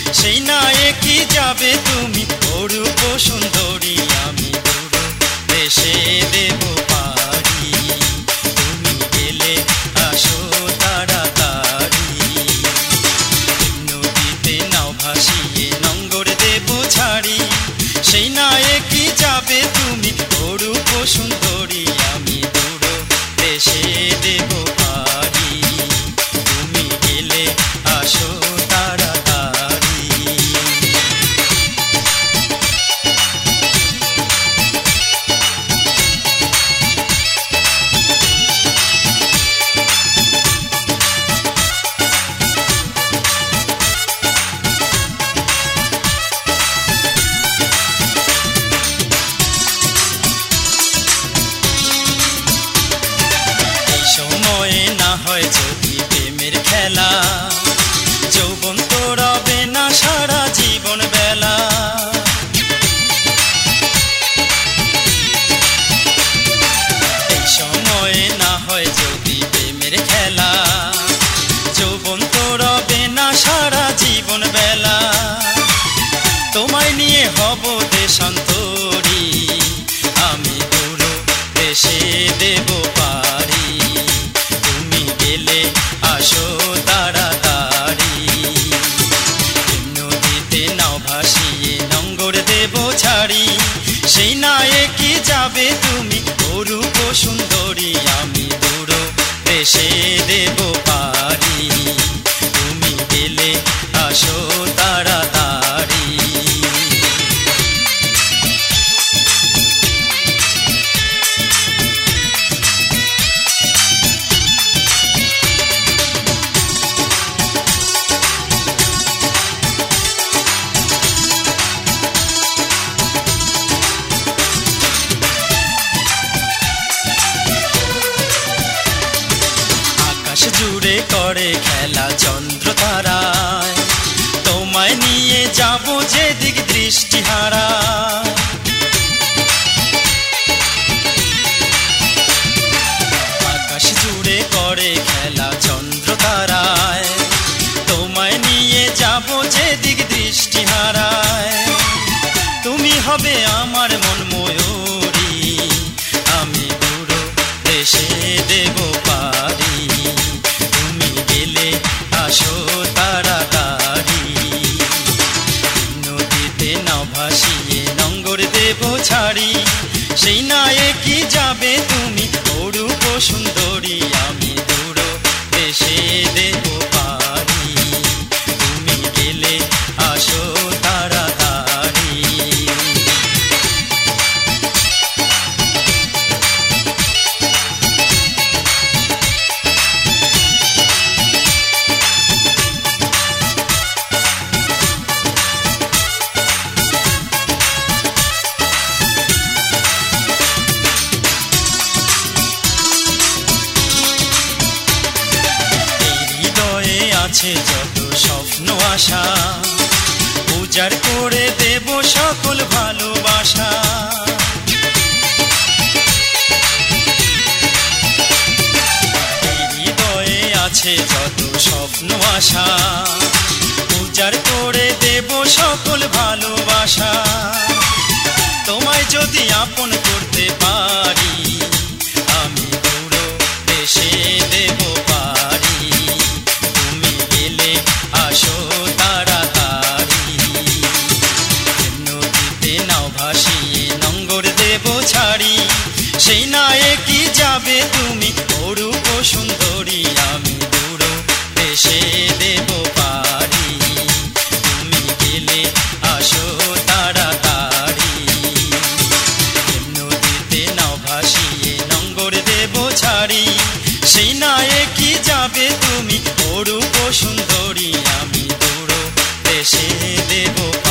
সেই নায়কি যাবে তুমি অরূপ সুন্দরী আমি দূর দেশে দেব পারি তুমি গেলে আসো তাড়াতাড়ি নদীতে নাও ভাসিয়ে নঙ্গর দেব ছাড়ি সেই নায়কি যাবে তুমি অরূপ সুন্দরী আমি দূর দেশে দেব পারি তুমি গেলে আসো তাড়াতাড়ি। সময়ে না হয় যদি প্রেমের খেলা যৌবন তো রবে না সারা জীবন বেলা এই সময়ে না হয় যদি প্রেমের খেলা যৌবন তো রবে না সারা জীবন বেলা তোমায় নিয়ে হব দেশান্তরী আমি দূর দেশে দেব পারি তুমি গেলে আসো তাড়াতাড়ি নদীতে নাও ভাসিয়ে নঙ্গর দেব ছাড়ি সেই নায়কি যাবে তুমি অরূপ সুন্দরী আমি দূর দেশে দেব পারি তুমি গেলে আসো তাড়াতাড়ি। জুড়ে করে খেলা চন্দ্র তারায় তোমায় নিয়ে যাব যেদিক দৃষ্টি হারায় আকাশ জুড়ে করে খেলা চন্দ্র তারায় তোমায় নিয়ে যাব যেদিক দৃষ্টি হারায় তুমি হবে আমার মন ময়ূরী আমি দূর দেশে দেব পারি তুমি গেলে আসো তাড়াতাড়ি নদীতে নাও ভাসিয়ে নঙ্গর দেব ছাড়ি সেই নায়কি যাবে তুমি অরূপ সুন্দরী আমি দূর দেশে দেব পারি তুমি গেলে আসো তাড়াতাড়ি। আছে যত স্বপ্ন আশা উজাড় করে দেব সকল ভালোবাসা হৃদয়ে আছে যত স্বপ্ন আশা উজাড় করে দেব সকল ভালোবাসা তোমায় যদি আপন করতে পারি আমি দূর দেশে দেব পারি তুমি গেলে আসো তাড়াতাড়ি নদীতে নাও ভাসিয়ে নঙ্গর দেব ছাড়ি সেই নায়কি যাবে তুমি অরূপ সুন্দরী আমি দূর দেশে দেব পারি তুমি গেলে আসো তাড়াতাড়ি নদীতে নাও ভাসিয়ে নঙ্গর দেব ছাড়ি সেই নায়কি যাবে তুমি অরূপ সুন্দরী আমি দূর দেশে দেব।